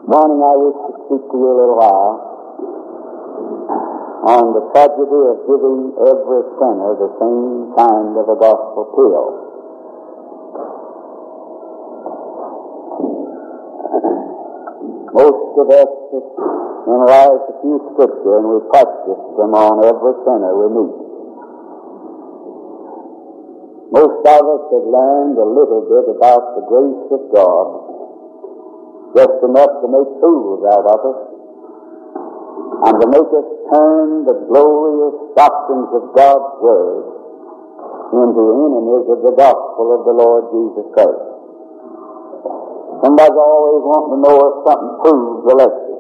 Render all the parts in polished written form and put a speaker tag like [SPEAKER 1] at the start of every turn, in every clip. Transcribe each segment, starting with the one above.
[SPEAKER 1] Morning, I wish to speak to you a little while on the tragedy of giving every sinner the same kind of a gospel pill. Most of us memorize a few scripture and we practice them on every sinner we meet. Most of us have learned a little bit about the grace of God, just enough to make fools out of us and to make us turn the glorious doctrines of God's Word into enemies of the gospel of the Lord Jesus Christ. Somebody's always wanting to know if something proves election.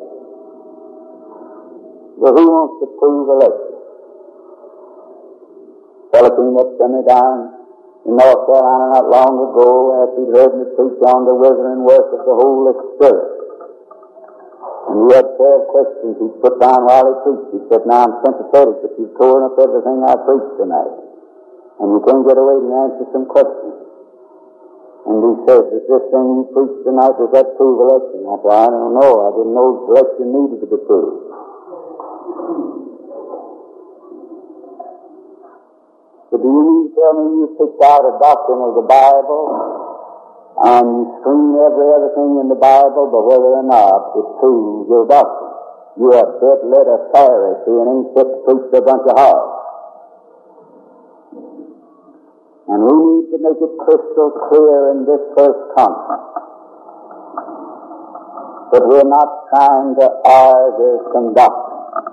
[SPEAKER 1] Well, who wants to prove election? A fellow came up to me down in North Carolina not long ago after he'd heard me preach on the withering work of the Holy Spirit. And he had 12 questions he put down while he preached. He said, "Now I'm sympathetic, but you've torn up everything I preached tonight. And you can't get away to answer some questions." And he says, "Is this thing you preached tonight, does that prove election?" I said, "I don't know. I didn't know election needed to be proved." But do you mean to tell me you picked out a doctrine of the Bible and you screen every other thing in the Bible, but whether or not it proves your doctrine? You are dead-letter Pharisee and ain't fit to preach to a bunch of hogs. And we need to make it crystal clear in this first conference that we're not trying to argue some doctrine.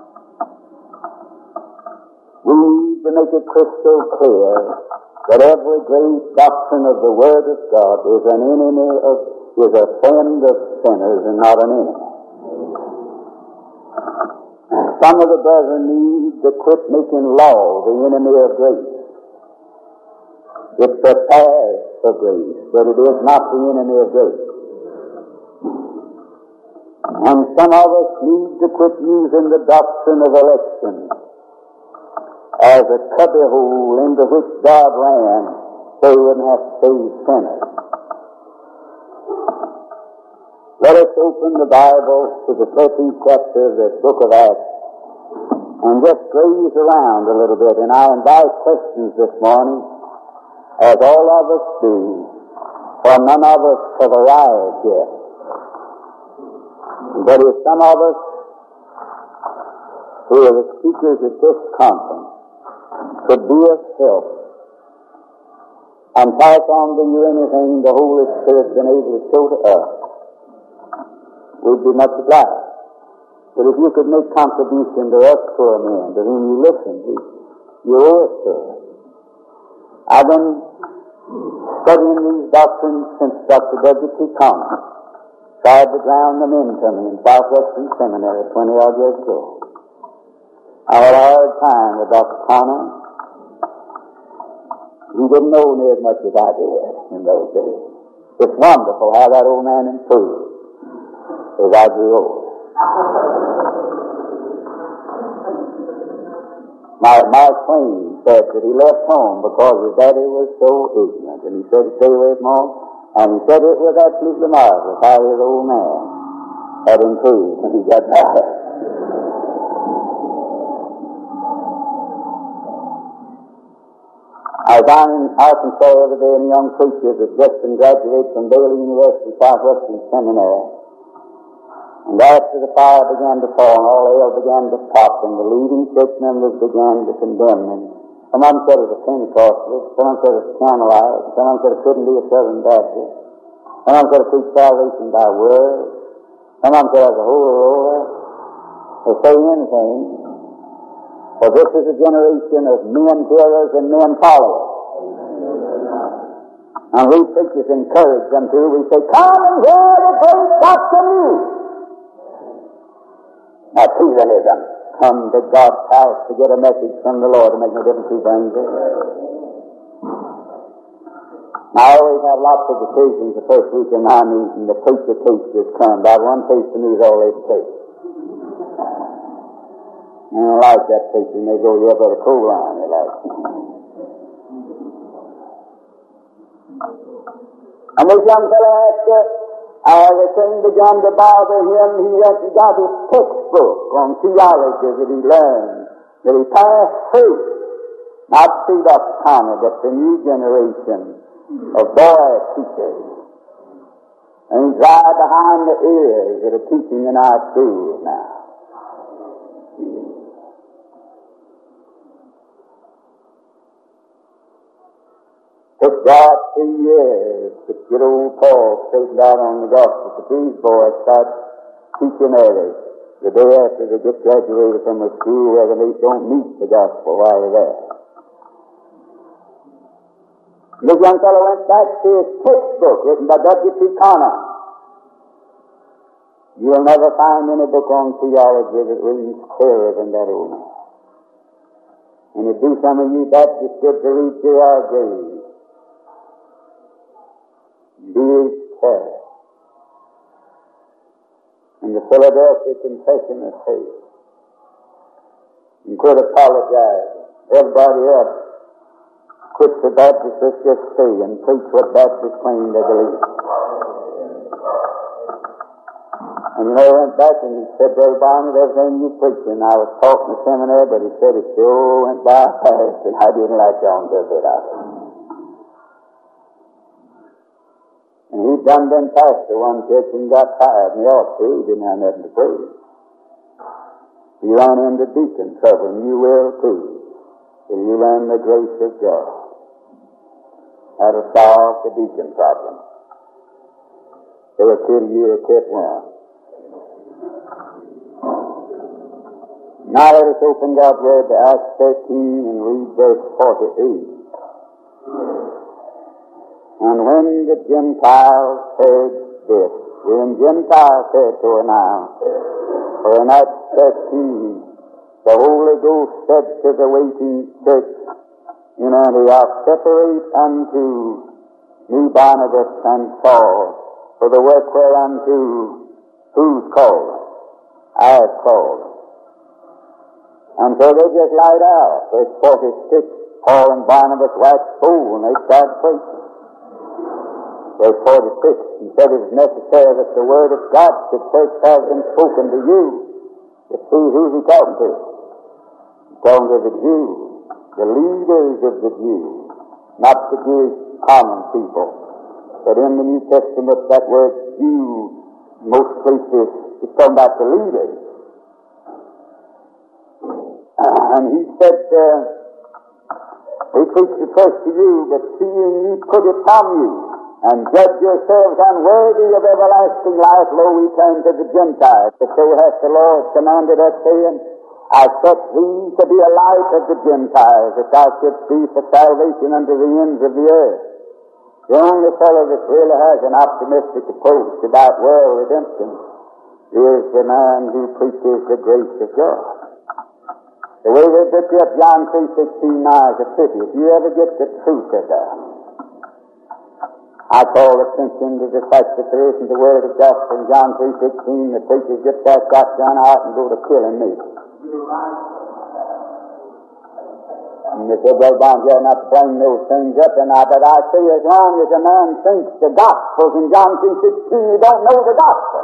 [SPEAKER 1] We need to make it crystal clear that every great doctrine of the Word of God is a friend of sinners and not an enemy. Some of the brethren need to quit making law the enemy of grace. It prepares for grace, but it is not the enemy of grace. And some of us need to quit using the doctrine of election as a cubbyhole into which God ran so he wouldn't have to save sinners. Let us open the Bible to the 13th chapter of the book of Acts and just graze around a little bit. And I invite questions this morning, as all of us do, for none of us have arrived yet. But if some of us who are the speakers at this conference could be of help and pass on to you anything the Holy Spirit's been able to show to us, we'd be much obliged. But if you could make contribution to us poor men, to whom you listen, you owe it to us. I've been studying these doctrines since Dr. W.T. Conner tried to ground them into me in Southwestern Seminary 20-odd years ago. I had a hard time with Dr. Conner. He didn't know near as much as I did in those days. It's wonderful how that old man improved as I grew older. Mark Twain said that he left home because his daddy was so ignorant, and he said to stay away from home, and he said it was absolutely marvelous how his old man had improved when he got married. I was down in Arkansas the other day, and a young preacher that just been graduated from Baylor University, Southwestern Seminary. And after the fire began to fall and all hell began to pop, and the leading church members began to condemn him. Some of them said it was a Pentecostalist, some of them said it was a Carmelite, some of them said it couldn't be a Southern Baptist, some of them said it preached salvation by word, some of them said it was a holy roller. They say anything. For this is a generation of men hearers and men followers. And we preachers encourage them to. We say, "Come and hear the great doctrine is." Now, heathenism. Come to God's house to get a message from the Lord to make no difference who brings it. I always have lots of occasions the first week in my meeting. The preacher tasters come. About one taster me is all they take. I don't like that preacher, and they go, "You better cool on," they like. And this young fellow asked the king began to bother him. He went and got his textbook on theology that he learned, that he passed through. Not through that kind of, but the new generation of boy teachers. And he's right behind the ears that are teaching in our schools now. Took God 2 years to get old Paul straightened out on the gospel. But these boys start teaching others the day after they get graduated from a school where they don't meet the gospel while they're there. This young fellow went back to his textbook written by W.T. Connor. You'll never find any book on theology that reads clearer than that old man. And it'd do some of you Baptists good to read J.R. Graves. D.H. Carey. And the Philadelphia Confession of Faith. And quit apologizing. Everybody else quit the Baptists, let's just stay and preach what Baptists claim they believe. And I went back and he said, Brother Barnett, everything you preaching, I was taught in the seminary, but he said it sure went by fast, and I didn't like on to a bit of it. And he'd done been pastor one church and got tired, and he ought to, he didn't have nothing to preach. You run into deacon trouble, and you will too, till you learn the grace of God. How to solve the deacon problem. They were kid you, kid one. Now let us open God's Word to Acts 13 and read verse 48. And when the Gentiles heard this, we're in Gentile territory now, for in Acts 13, the Holy Ghost said to the waiting church in Antioch, separate unto me Barnabas and Saul for the work whereunto who's called? I have called. And so they just lied out. Verse 46, Paul and Barnabas waxed bold and they started preaching. Verse 46, he said it was necessary that the word of God should first have been spoken to you. To see who's he talking to? He's talking to the Jews, the leaders of the Jews, not the Jewish common people. But in the New Testament, that word Jew, most places, is talking about the leaders. And he said, we preach the first to you, but seeing ye put it from you, and judge yourselves unworthy of everlasting life, lo, we turn to the Gentiles. For so hath the Lord commanded us, saying, I set thee to be a light of the Gentiles, that thou shouldst be for salvation unto the ends of the earth. The only fellow that really has an optimistic approach about world redemption is the man who preaches the grace of God. The way they pick up John 3:16 now is a pity. If you ever get the truth of that, I call attention to the fact that there isn't the word of gospel in John 3:16. The preachers get that shotgun out and go to killing me. And they said, well, Don, you're not to bring those things up, and but I say as long as a man thinks the gospel's in John 3:16, you don't know the gospel.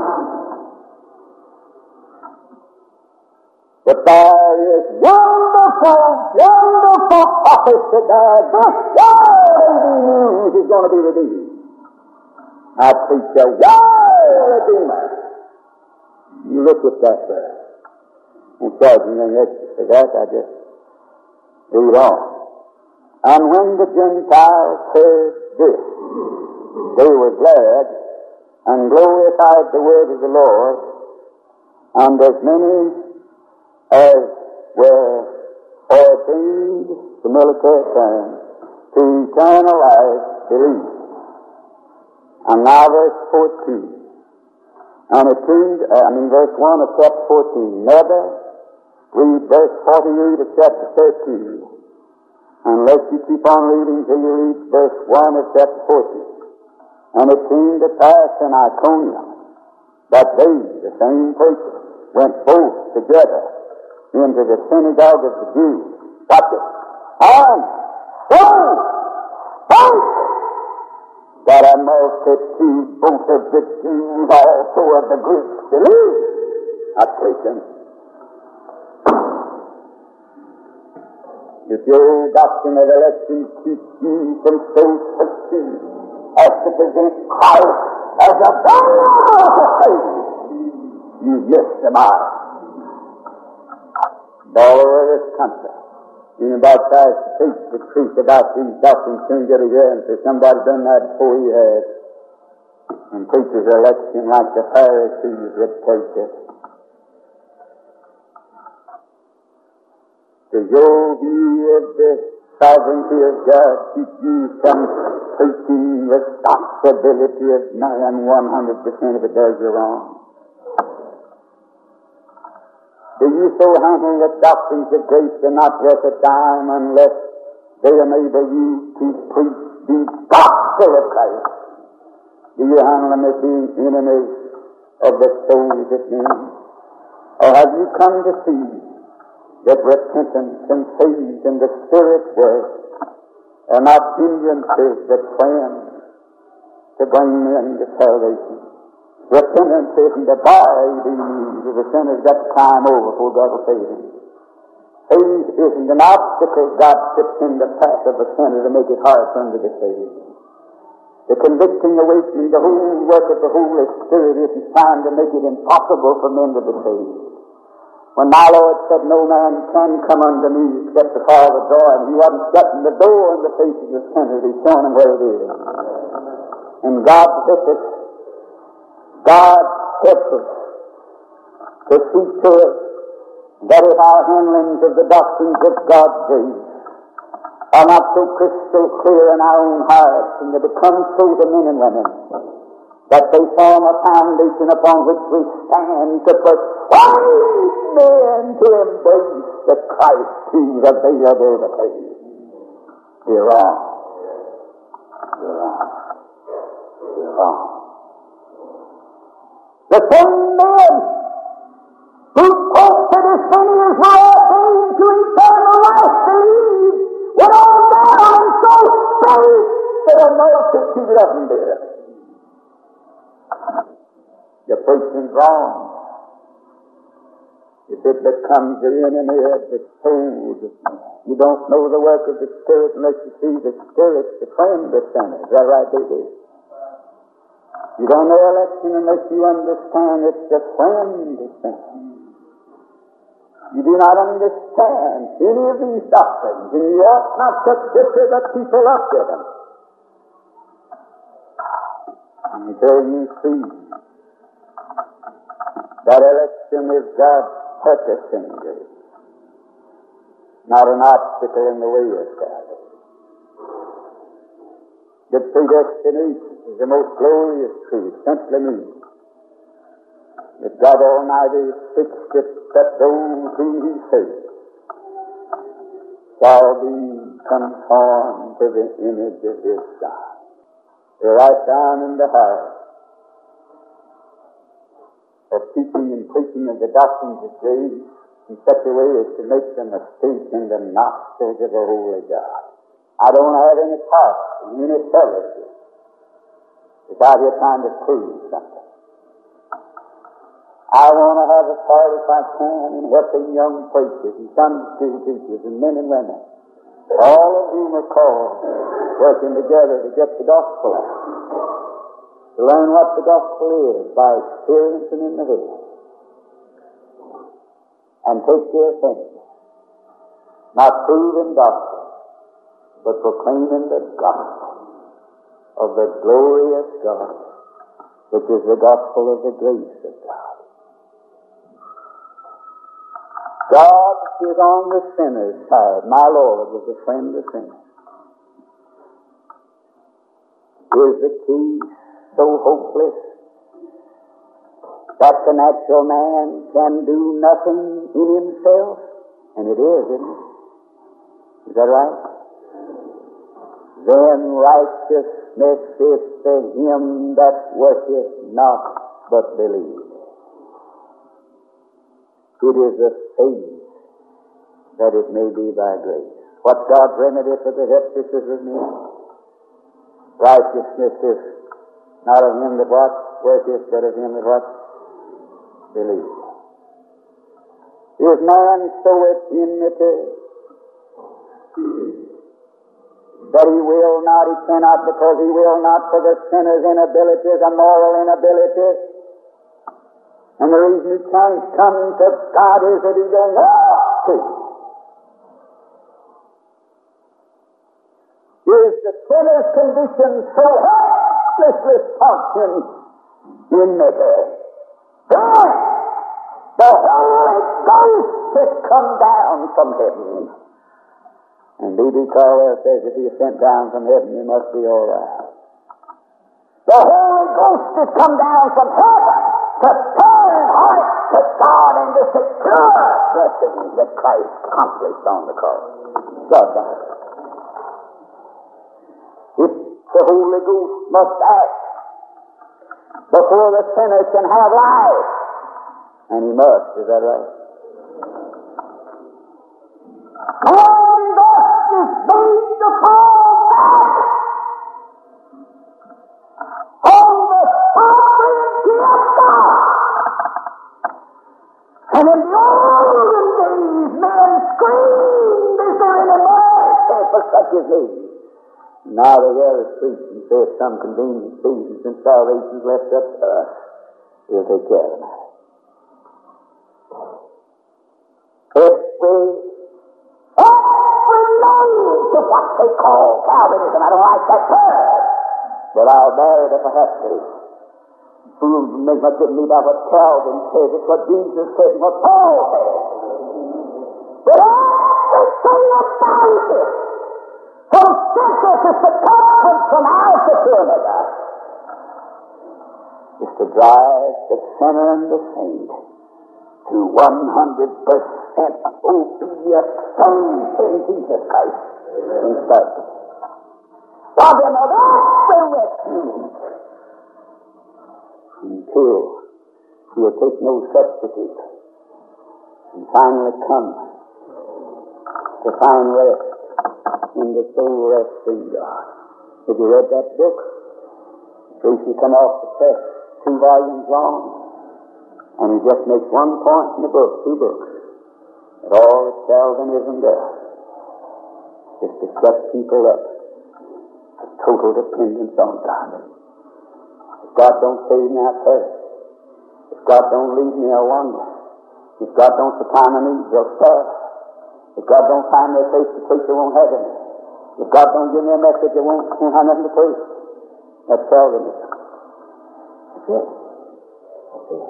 [SPEAKER 1] But there is wonderful, wonderful prophecy there. This world news is going to be redeemed. I preach a world redeemer. You look at that there. I'm charging anything extra for that. I just read on. And when the Gentiles heard this, they were glad and glorified the word of the Lord, and as many as were ordained, the military term, to eternal life believe. And now verse 14. And it seems, verse 1 of chapter 14. Never read verse 48 of chapter 13, unless you keep on reading till you read verse 1 of chapter 14. And it came to pass in Iconium that they, the same preachers, went both together into the synagogue of the Jews. Watch it. And both the that a multitude, both of the Jews, also of the Greeks, believe. I take them. If your doctrine of election keeps you from so succeed as to present Christ as a banner of faith, you miss the mark. All over this country, being baptized to preach the truth about these doctrines, soon get a hearing, so somebody done that before he has, and preaches election like the Pharisees that preach it. Does your view of the sovereignty of God keep you from taking responsibility of man 100% if it does you wrong? Do you so handle the doctrines of grace are not worth a dime unless they enable you to preach the gospel of Christ? Do you handle them as being enemies of the souls of men? Or have you come to see that repentance and faith in the Spirit's work are not hindrances but friends to bring men to salvation? Repentance isn't a bar the sinner's got to climb over before God will save him. Faith isn't an obstacle God puts in the path of a sinner to make it hard for him to be saved. The convicting, awakening, the whole work of the Holy Spirit is trying to make it impossible for men to be saved. When my Lord said, no man can come unto me except the Father draw him, he wasn't shutting the door in the face of the sinner, he's showing him where it is. And God helps us. God helps us to see to it that if our handlings of the doctrines of God's grace are not so crystal clear in our own hearts, and they become so to men and women, that they form a foundation upon which we stand to persuade men to embrace the Christ who is available to faith. You're wrong. You're wrong. You're wrong. The same men who quote that as many as were ordained to eternal life believe went on down and so faith that a multitude of them did. Your preaching's wrong. If it becomes the enemy of the soul, you don't know the work of the Spirit unless you see the Spirit, the friend of sinners. Is that right, baby? You don't know election unless you understand it's the friend of sinners. You do not understand any of these doctrines, and you ought not to bitter the people up with them until you see that election is God's purpose in grace, not an obstacle in the way of salvation. The predestination is the most glorious truth, simply means that God Almighty fixed it that those whom He saves shall be conformed to the image of His Son. They're right down in the heart of teaching and preaching of the doctrines of grace in such a way as to make them a stake in the nostrils of the Holy God. I don't have any part in any fellowship without you trying to prove something. I want to have a part, if I can, in helping young preachers and Sunday school teachers and men and women, all of whom are called, working together to get the gospel out, to learn what the gospel is by experience and in the head, and take their offense, not proving doctrine, but proclaiming the gospel of the glorious God, which is the gospel of the grace of God. God is on the sinner's side. My Lord was a friend of sinners. Is the case so hopeless that the natural man can do nothing in himself? And it is, isn't it? Is that right? Then righteousness is to him that worketh not, but believeth. It is a faith that it may be by grace. What's God's remedy for the helplessness of men? righteousness is not of him that what worketh, but of him that what believes. If man soweth enmity, that he will not, he cannot, because he will not, for the sinner's inability is a moral inability. And the reason he can't come to God is that he don't want to. Is the sinner's condition so hopelessly sunk in enmity? Then the Holy Ghost has come down from heaven. And B.B. Caldwell says if he is sent down from heaven, he must be all right. The Holy Ghost has come down from heaven to turn hearts to God and to secure blessings that Christ accomplished on the cross. God does. If the Holy Ghost must act before the sinner can have life, and he must, is that right? And thus is made to fall back on the sovereignty of God. And in the olden days, men screamed, is there any mercy for such as these? Now they hear us preach and say at some convenient seasons, and salvation's left up to us. We'll take care of them. Every name to what they call Calvinism. I don't like that word, but I'll bear it if I have to. Fools make much of me about what Calvin says. It's what Jesus said and what Paul said. But everything about it, from center to circumference, from alpha to omega, is to drive the sinner and the saint to 100% obedient faith in Jesus Christ. In fact, God will know that's the refuge until he'll take no substitute and finally come to find rest in the soul rest in God. Have you read that book? Tracy come off the press, 2 volumes long, and he just makes one point in the book, 2 books, that all that Calvinism does is to shut people up to total dependence on God. If God don't save me, I perish. If God don't lead me, I wander. If God don't supply my needs, I'll starve. If God don't find me a place to preach, I won't have it. If God don't give me a message, I won't have nothing to preach. That's Calvinism. That's it. That's it.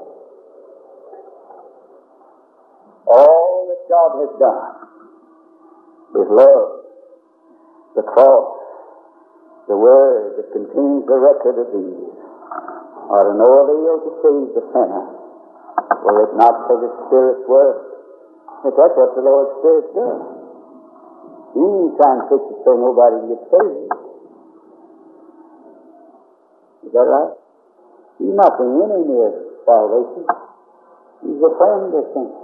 [SPEAKER 1] All that God has done is love, the cross, the word that contains the record of these, are to no avail to save the sinner, were it not for the Spirit's word. That's what the Lord's Spirit does. He ain't trying to fix it so nobody can get saved. Is that right? He's not the enemy of salvation. He's a friend of sinners.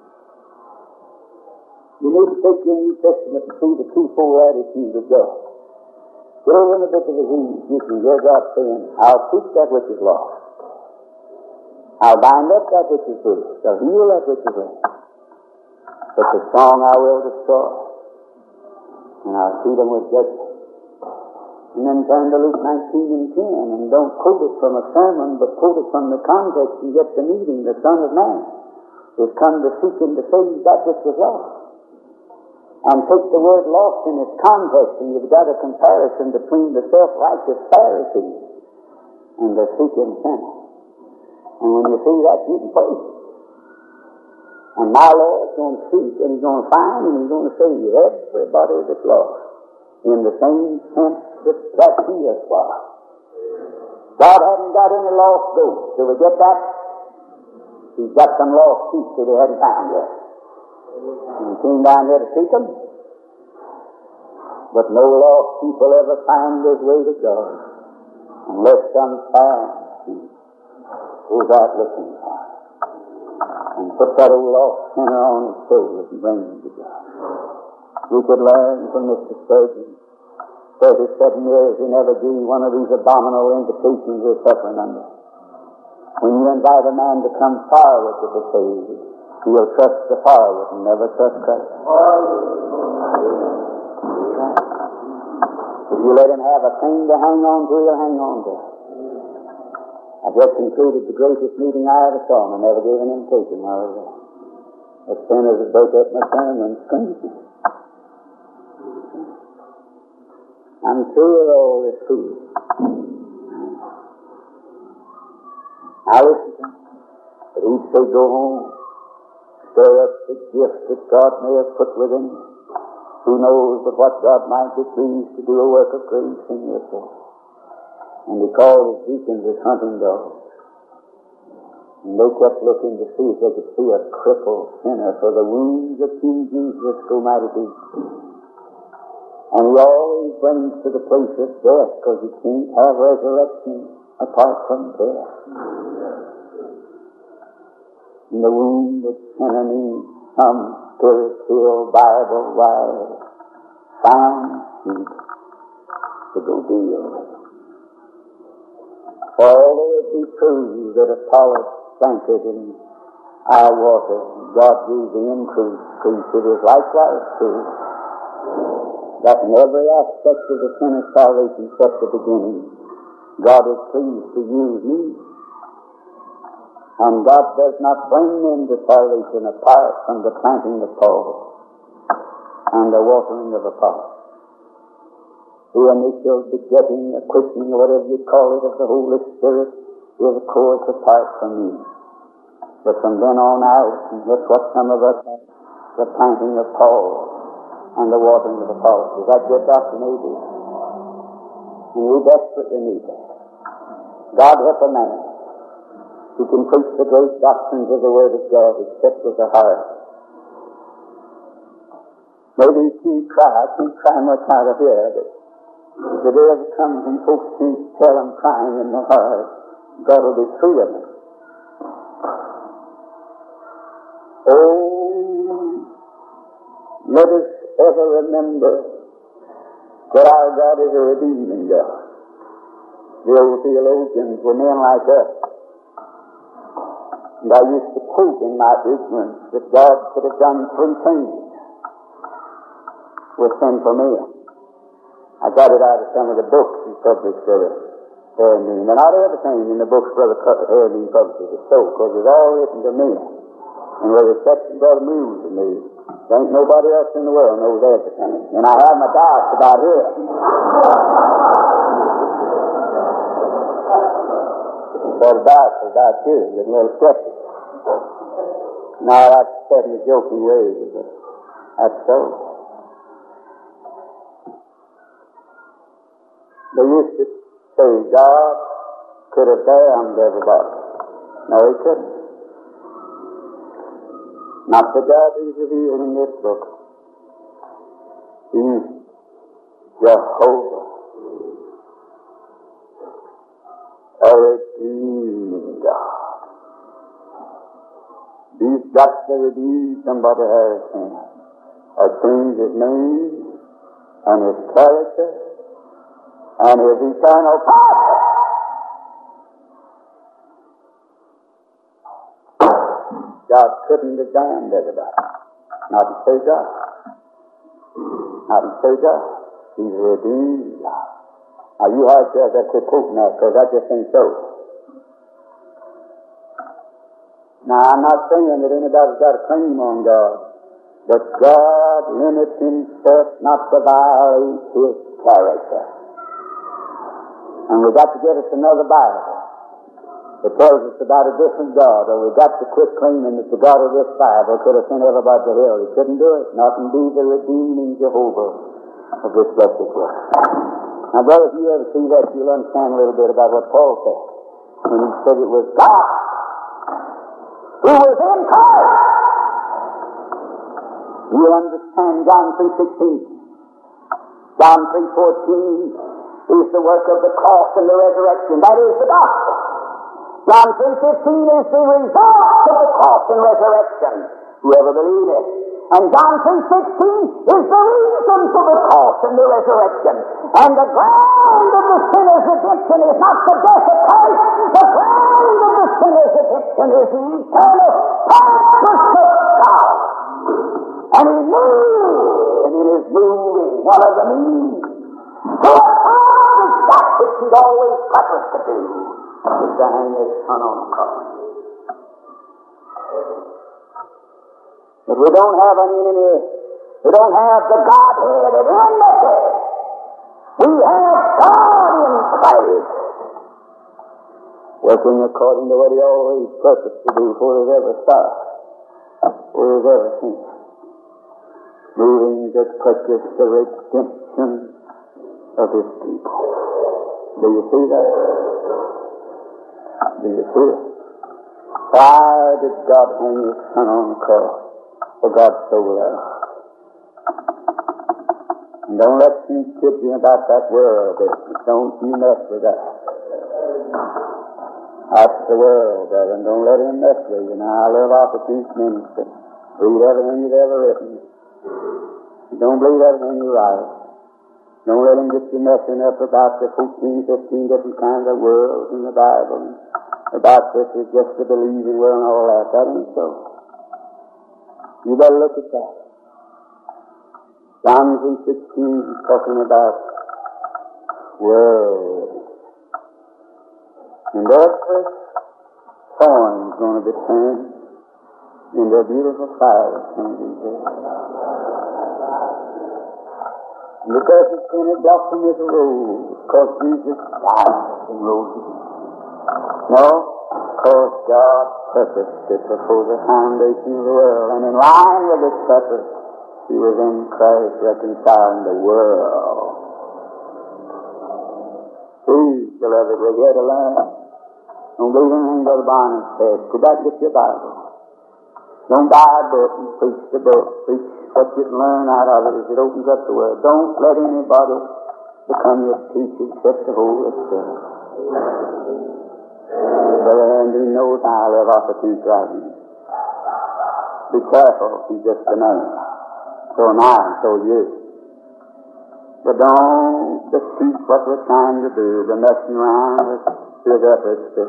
[SPEAKER 1] You need to take your New Testament and see the twofold attitude of God. Go over in the book of Ezekiel, you can hear God saying, I'll preach that which is lost. I'll bind up that which is bruised. I'll heal that which is lame. But the strong I will destroy. And I'll feed them with judgment. And then turn to Luke 19 and 10, and don't quote it from a sermon, but quote it from the context and get the meaning. The Son of Man is come to seek and to save that which was lost. And take the word lost in its context, and you've got a comparison between the self-righteous Pharisees and the seeking sinner. And when you see that, you can praise Him. And my Lord's going to seek, and He's going to find, and He's going to save everybody that's lost in the same sense that He has lost. God hadn't got any lost goats. Do we get that? He's got some lost sheep that He hadn't found yet. And He came down here to seek them. But no lost sheep will ever find his way to God unless some found sheep goes out looking for him and put that old lost sinner on his shoulders and bring him to God. We could learn from Mr. Spurgeon 37 years he never gave one of these abominable invitations we're suffering under. When you invite a man to come forward to be saved, he'll trust the forward and never trust Christ. If you let him have a thing to hang on to, he'll hang on to it. I just concluded the greatest meeting I ever saw, and I never gave an invitation while I was there. The sinners that broke up my sermon screamed. I'm through with all this food. Now listen to him. But he'd say, go home, stir up the gift that God may have put within you. Who knows but what God might be pleased to do a work of grace in your soul. And he called his deacons his hunting dogs. And they kept looking to see if they could see a crippled sinner, for the wounds of King Jesus go mighty deep. And he always brings to the place of death, because he can't have resurrection apart from death. And the wounded sinner needs some spirit-filled, Bible-wise, sound sheep to go deal with. For although it be true that Apollos planted in our water, God gave the increase, it is likewise true that in every aspect of the sinner's salvation except the beginning, God is pleased to use me. And God does not bring men to salvation apart from the planting of Paul and the watering of Apollos. The initial begetting, the quickening, or whatever you call it, of the Holy Spirit is, of course, apart from me. But from then on out, and that's what some of us have, the planting of Paul and the watering of Apollos. Is that good, Dr. Navy? And we desperately need that. God help a man who can preach the great doctrines of the Word of God except with the heart. Maybe he can't cry much out of here, but if the day ever comes and folks can't tell them crying in their heart, God will be free of them. Oh, let us ever remember that our God is a redeeming God. The old theologians were men like us. And I used to quote in my ignorance that God could have done three things with sinful men. I got it out of some of the books he published, Harrington. And not everything in the books Brother Harrington publishes is so, because it's all written to men. And with the exception of Brother Muse and me, there ain't nobody else in the world knows everything. And I have my doubts about it. But doubts about you, get a little skeptic. Now that's said in a joking way, but that's so. They used to say God could have damned everybody. No, he couldn't. Not the God who's revealed in this book. He's Jehovah, a redeeming God. He's got to redeem somebody has him. Or change his name and his character and his eternal power. God couldn't have damned everybody. Not to say God. Not to say God. He's a redeemed God. Now you hard judge that quit quoting that, because that just ain't so. Now I'm not saying that anybody's got a claim on God, but God limits himself not to violate his character. And we've got to get us another Bible that tells us about a different God, or we've got to quit claiming that the God of this Bible could have sent everybody to hell. He couldn't do it. Not indeed the redeeming Jehovah of this blessed world. Now, brother, if you ever see that, you'll understand a little bit about what Paul said when he said it was God who was in Christ. You'll understand John 3:16. John 3:14 is the work of the cross and the resurrection. That is the gospel. John 3:15 is the result of the cross and resurrection. Whoever believes it. And John 3:16 is the reason for the cross and the resurrection. And the ground of the sinner's redemption is not the death of Christ. The ground of the sinner's redemption is the eternal purpose of God. And He moved, and in His moving, one of the means to accomplish that which He'd always purposed to do is to hang His Son on the cross. But we don't have an enemy. We don't have the Godhead at enmity. We have God in Christ, working according to what He always purposed to do before He's ever started, before He's ever finished. Moving to purchase the redemption of His people. Do you see that? Do you see it? Why did God hang His Son on the cross? For God so loved. And don't let you kid you about that world business. Don't you mess with that. That's the world, brother, and don't let him mess with you. Now, I live off the Chief Minister. Read everything you've ever written. Don't believe everything you write. Don't let him get you messing up about the 14, 15 different kinds of worlds in the Bible. About this is just the believing world and all that. That ain't so. You better look at that. John 3:16 is talking about world. And every thorn is going to be turned into a beautiful flower. And because it's going to blossom as a rose, because Jesus died in roses. No, because God purposed it before the foundation of the world. And in line with His purpose, He was in Christ reconciling the world. Please, beloved, we're here to learn. Don't believe anything Brother Barnum says. Go back and get your Bible. Don't buy a book and preach the book. Preach what you can learn out of it as it opens up the Word. Don't let anybody become your teacher except the Holy Spirit. Brother Andrew knows how I live off the truth writing. Be careful, he's just a man. So am I, and so are you. But don't dispute what we're trying to do, the messing around with his efforts to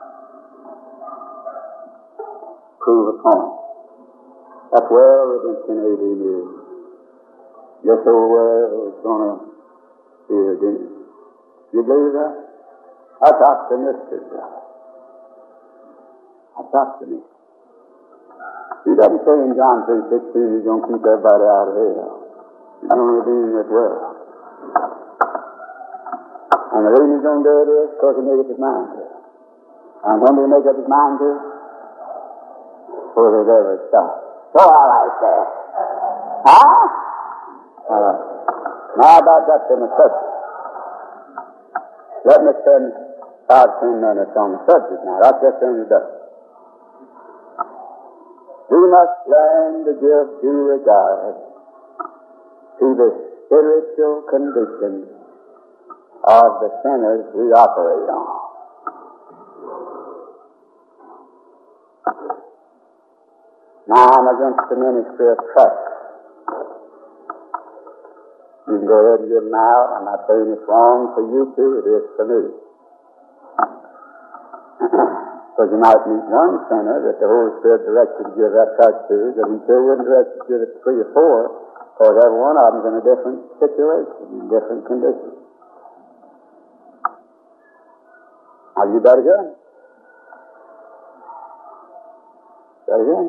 [SPEAKER 1] prove a point. That's where redemption is. This old world is going to be redeemed. You believe that? That's optimistic, brother. That's optimistic. He doesn't say in John 3:16 He's going to keep everybody out of hell. He's going to redeem this world. And the reason He's going to do it is because He made up His mind to it. And when He make up His mind to it, before there's ever a stop. So I like that. Huh? Now about that in the subject. Let me spend 5-10 minutes on the subject now. That's just in the dust. We must learn to give due regard to the spiritual condition of the sinners we operate on. Now I'm against the ministry of trust. You can go ahead and give them out. I'm not saying it's wrong for you to, it is for me. Because you might meet one sinner that the Holy Spirit directed to give that touch to, but He still wouldn't direct you to give it to 3 or 4, because every one of them's in a different situation, different condition. Now you better go. Better go.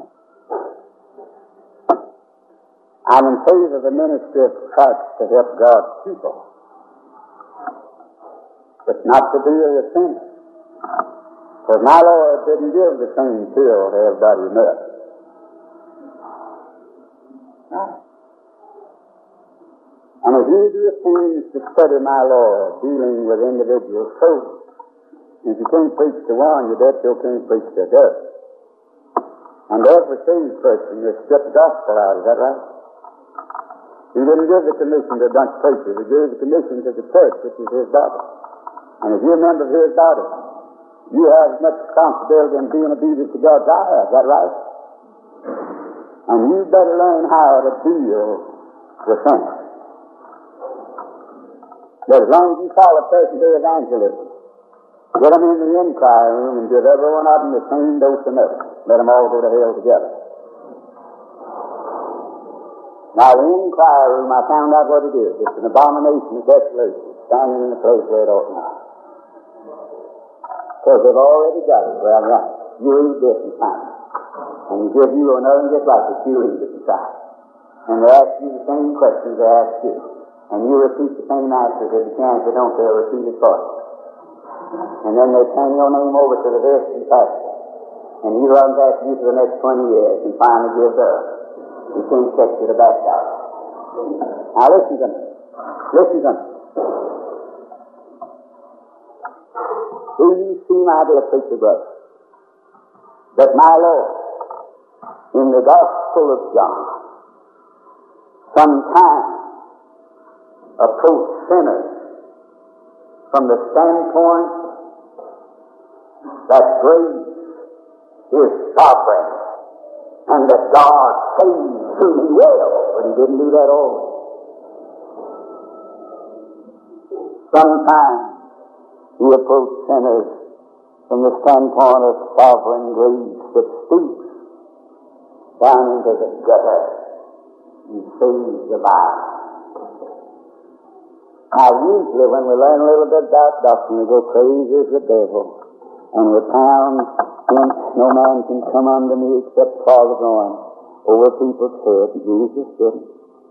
[SPEAKER 1] I'm in favor of the ministry of Christ to help God's people, but not to deal with sinners. Because my Lord didn't give the same pill to everybody He met. And if you do things to study my Lord, dealing with individual souls, if you can't preach to one, you bet you can't preach to the other. And every saved person is stripped the gospel out, is that right? He didn't give the commission to a bunch of preachers. He gave the commission to the church, which is His body. And if you're a member of His body, you have as much responsibility in being obedient to God as I have. Is that right? And you better learn how to deal with things. But as long as you call a person to evangelism, get them in the inquiry room and give every one of them the same dose of medicine. Let them all go to hell together. Now, the inquiry room, I found out what it is. It's an abomination of desolation, standing in the place where it ought not. Because they've already got it. Well, right. You read this and find it. And you give you another just like it. You read it and find it. And they ask you the same questions they ask you. And you repeat the same answers. If you can, if they don't, they'll repeat it for you. And then they turn your name over to the visiting pastor. And he runs after you for the next 20 years and finally gives up. He can't catch you to back out. Now listen to me. Listen to me. Do you see, my dear preacher brother, that my Lord, in the Gospel of John, sometimes approached sinners from the standpoint that grace is sovereign and that God saves whom He will, but He didn't do that always. Sometimes He approached sinners from the standpoint of sovereign grace that stoops down into the gutter and saves the vile. Now, usually when we learn a little bit about doctrine, we go crazy as the devil, and we pound, hence no man can come unto me except Father going over people's heads. Jesus didn't.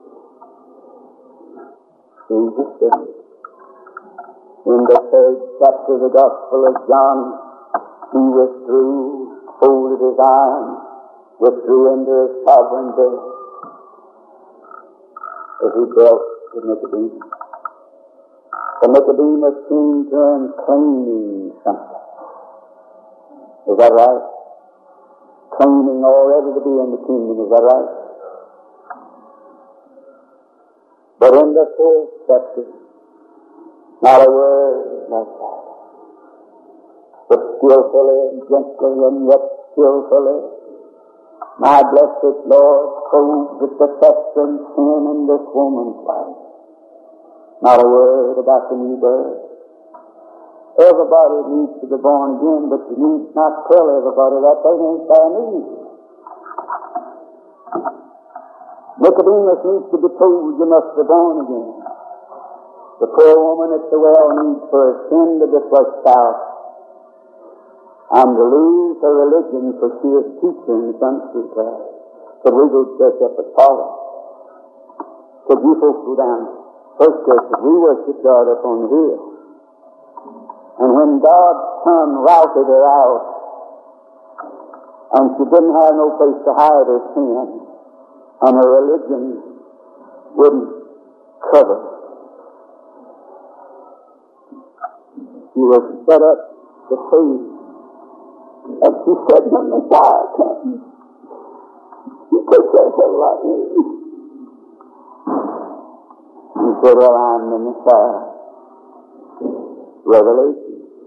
[SPEAKER 1] Jesus didn't. In the 3rd chapter of the Gospel of John, He withdrew, folded His arms, withdrew into His sovereignty as He dealt with Nicodemus. So Nicodemus came to Him claiming something. Is that right? Claiming already to be in the kingdom, is that right? But in the 4th chapter, not a word like that. But skillfully and gently and yet skillfully, my blessed Lord probed the festering sin in this woman's life. Not a word about the new birth. Everybody needs to be born again, but you need not tell everybody that. They ain't their need. Nicodemus needs to be told you must be born again. The poor woman at the well needs for her sin to be flushed out and to lose her religion, for she is teaching the Sunday class. Could we go church up at Paula? Could you folks go down first church? We worship God up on the hill. And when God's Son routed her out, and she didn't have no place to hide her sin, and her religion wouldn't cover, she was set up to save. And she said, when the fire comes, she could say something like me. He said, well, I'm the Messiah. Revelation.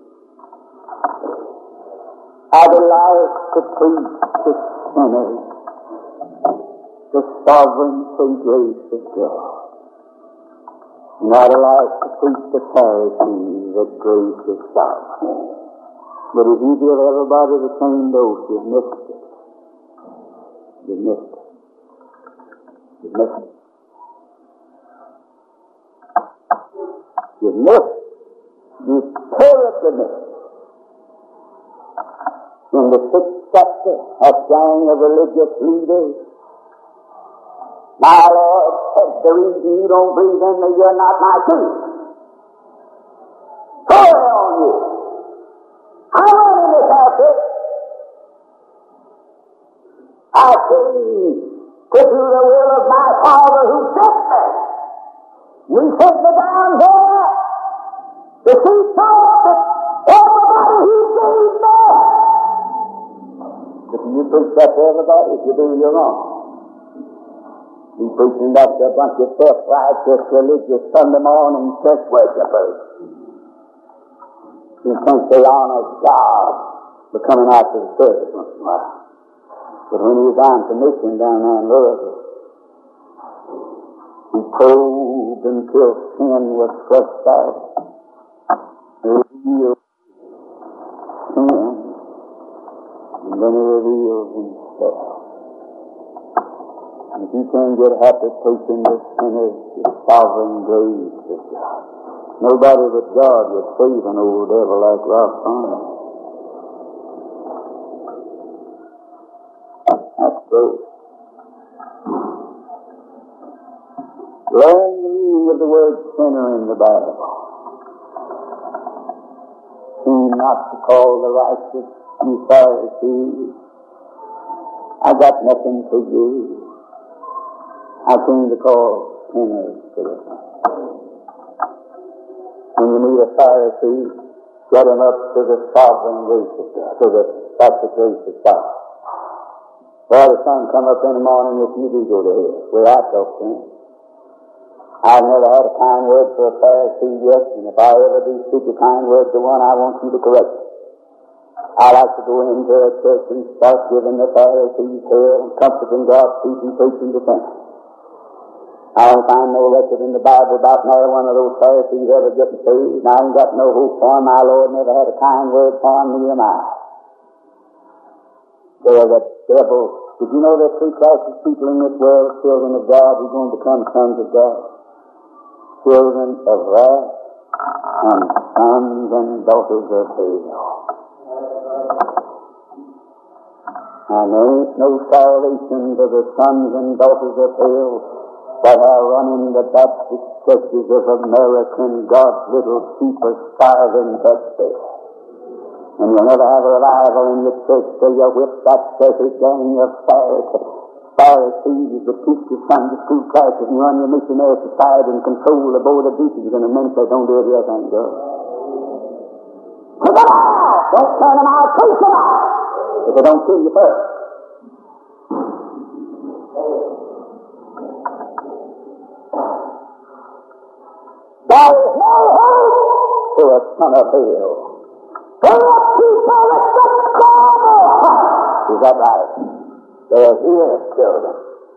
[SPEAKER 1] I delight to preach to sinners the sovereignty grace of God. And I delight to preach to Pharisees that grace is sovereign. But if you give everybody the same dose, you've missed it. You've missed it. You've missed it. You've missed it. You've terribly missed it. In the 6th chapter, a gang of religious leaders, my Lord said, the reason you don't believe in me, you're not my king. Glory on you. I went in this outfit. I came to do the will of my Father who sent me. You sent me down here to see that everybody He gave me. But you preach that to everybody, if you do, you're wrong. You're preaching that to a bunch of self-righteous, religious, Sunday morning church worshipers. You think they honor God for coming out to the service once in a while. But when he was on commission down there in Louisville, he probed until sin was flushed out. Revealed sin, and then he revealed himself. And if you can't get happy preaching the sinner's sovereign grace of God, nobody but God would save an old devil like Rob Farmer. That's true. Learn the meaning of the word sinner in the Bible. Seem not to call the righteous, you Pharisees. I got nothing for you. I came to call sinners to repentance. When you meet a Pharisee, get him up to the sovereign grace of God, to the practical grace of God. Well, the sun come up in the morning if you do go to hell, where I talk to him. I've never had a kind word for a Pharisee yet, and if I ever do speak a kind word to one, I want you to correct it. I like to go into a church and start giving the Pharisees hell and comforting God's people and preaching to them. I don't find no record in the Bible about neither one of those Pharisees ever getting saved, and I ain't got no hope for them. My Lord never had a kind word for them, neither am I. They're the devil. Did you know there are three classes of people in this world? Children of God who are going to become sons of God. Children of wrath and sons and daughters of hell. And there ain't no salvation to the sons and daughters of hell that are running the Baptist churches of America and God's little sheep are starving to death. And you'll never have a revival in your church till you whip that circus gang of Pharisees that teach the Sunday school classes and run your missionary society and control the board of deacons and the ministers don't do it yet, thank God. Take them out! Don't turn them out, preach them out! If they don't kill you first. There is no hope for a son of hell. For a people with such global heart. Is that right? They are here, children.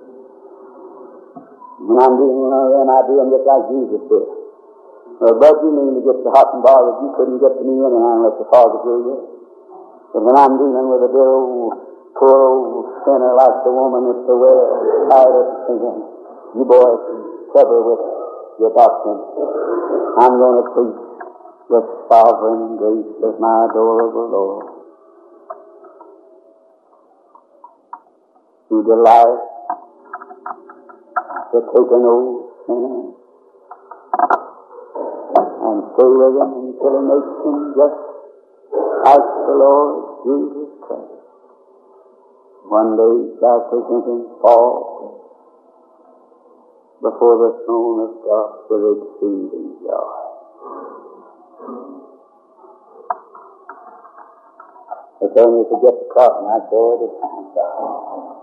[SPEAKER 1] When I'm dealing with one of them, I do them just like Jesus did. Well, Bud, you mean to get so hot and bothered you couldn't get to me anyhow unless the Father drew you. But when I'm dealing with a dear old, poor old sinner like the woman that's so well tired of sin, you boys can cover with your doctrine. I'm going to preach the sovereign grace of my adorable Lord, who delights to take an old sinner and stay with him until he makes him just as the Lord Jesus Christ. One day he shall present him all before the throne of God with exceeding joy. But then you forget the cotton, I saw it at times.